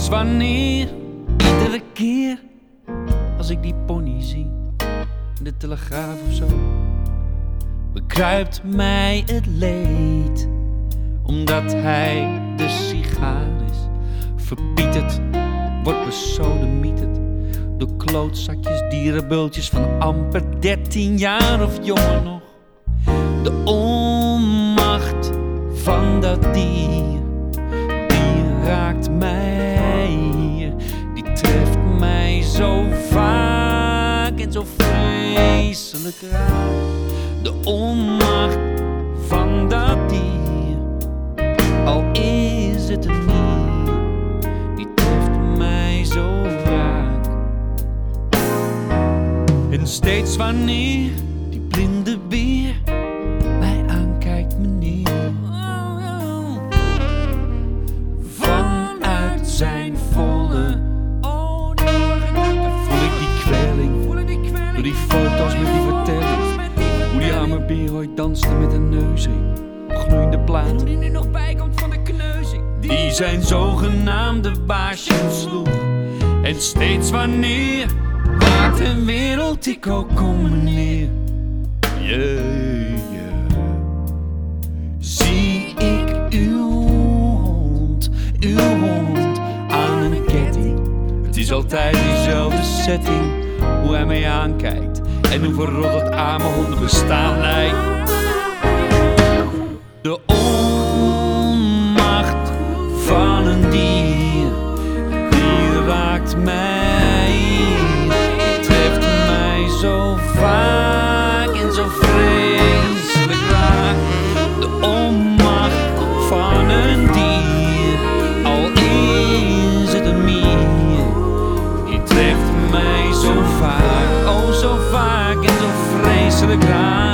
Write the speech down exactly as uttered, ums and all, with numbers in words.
steeds wanneer, iedere keer als ik die pony zie, in de Telegraaf of zo, bekruipt mij het leed, omdat hij de sigaar is. Verpieterd, wordt besodemieterd door klootzakjes, dierenbultjes van amper dertien jaar of jonger nog. De onmacht van dat dier, die raakt mij, die treft mij zo vaak en zo vreselijk raar. De onmacht van dat dier, al is het een nier, die treft mij zo raak. En steeds wanneer die blinde beer mij aankijkt, meneer, vanuit zijn volle ogen, voel ik die kwelling, door die foto's met die vertelling, hoe die arme beer ooit danste met een neuzing op gloeiende platen, en hoe die nu nog bijkomt van de kneuzing die zijn zogenaamde baasje sloeg. En steeds wanneer, wat een wereld ik ook kom, meneer, yeah, yeah, zie ik uw hond, uw hond aan een ketting. Het is altijd diezelfde setting, hoe hij mij aankijkt en hoe verrotterd arme honden bestaan lijkt. De onmacht van een dier, die raakt mij, die treft mij zo vaak en zo vreselijk raak. De onmacht van een dier, al is het een mier, die treft mij zo vaak, oh zo vaak en zo vreselijk raak.